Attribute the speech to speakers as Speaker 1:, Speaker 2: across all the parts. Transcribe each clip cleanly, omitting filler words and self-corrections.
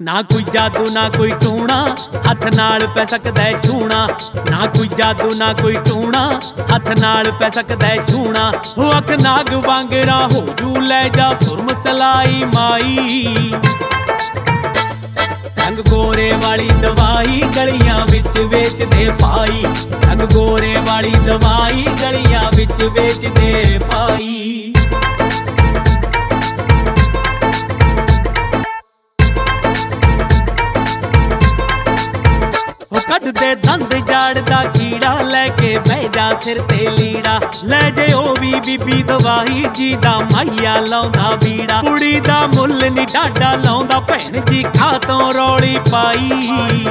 Speaker 1: ना कोई जादू ना कोई टूणा, हथ नाल पै सकदा है छूणा। ना कोई जादू ना कोई टूणा, हथ नाल पै सकदा है छूणा। हो अख नाग वांगरा हो जू लै जा सुरम सलाई माई। रंग गोरे वाली दवाई गलियां विच वेचदे पाई। रंग गोरे वाली दवाई गलियां विच वेचदे पाई। कढदे दंद जाड़दा कीड़ा, लैके बह जा सिर ते लीड़ा। लै जे ओ भी बीबी दवाई जी दा माइया लाउंदा बीड़ा। कुड़ी दा मुल नी डाडा लाउंदा, भैन जी खातों रौली पाई।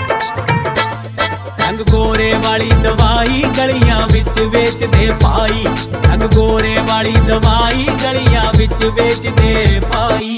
Speaker 1: रंग गोरे वाली दवाई गलियां विच वेचदे पाई। रंग गोरे वाली दवाई गलियां विच वेचदे पाई।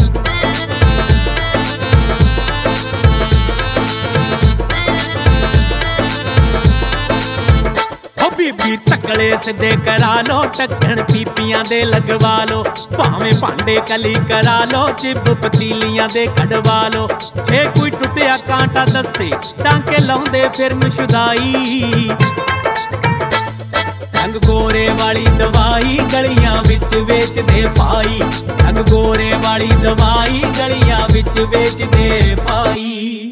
Speaker 1: बीबी तकले सिद्धे करा लो, टक्कण पीपियां दे लगवा लो। भावें भांडे कली करा लो, चिब पतीलियां दे कढवा लो। जे कोई टुटिया कांटा दसे, टांके लाउंदे फिरन शुदाई। रंग गोरे वाली दवाई गलियां विच वेचदे पाई। रंग गोरे वाली दवाई गलियां विच वेचदे पाई।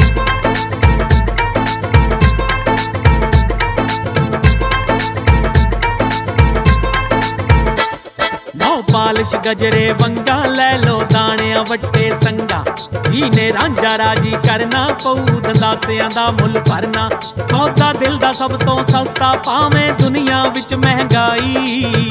Speaker 1: पालिश गजरे वंगा, लै लो दाणियां वट्टे संगा। जी ने रांझा राजी करना, पऊ दंदासियां दा मुल भरना। सौदा दिल दा सब तो सस्ता, भावें दुनिया विच महंगाई।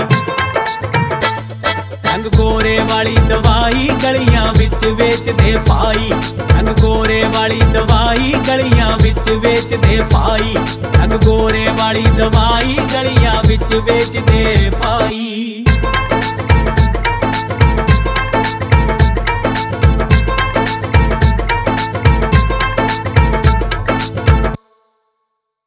Speaker 1: रंग गोरे वाली दवाई गलियां विच वेचदे पाई। रंग गोरे वाली दवाई गलियां विच वेचदे पाई। रंग गोरे वाली दवाई गलियां विच वेचदे पाई।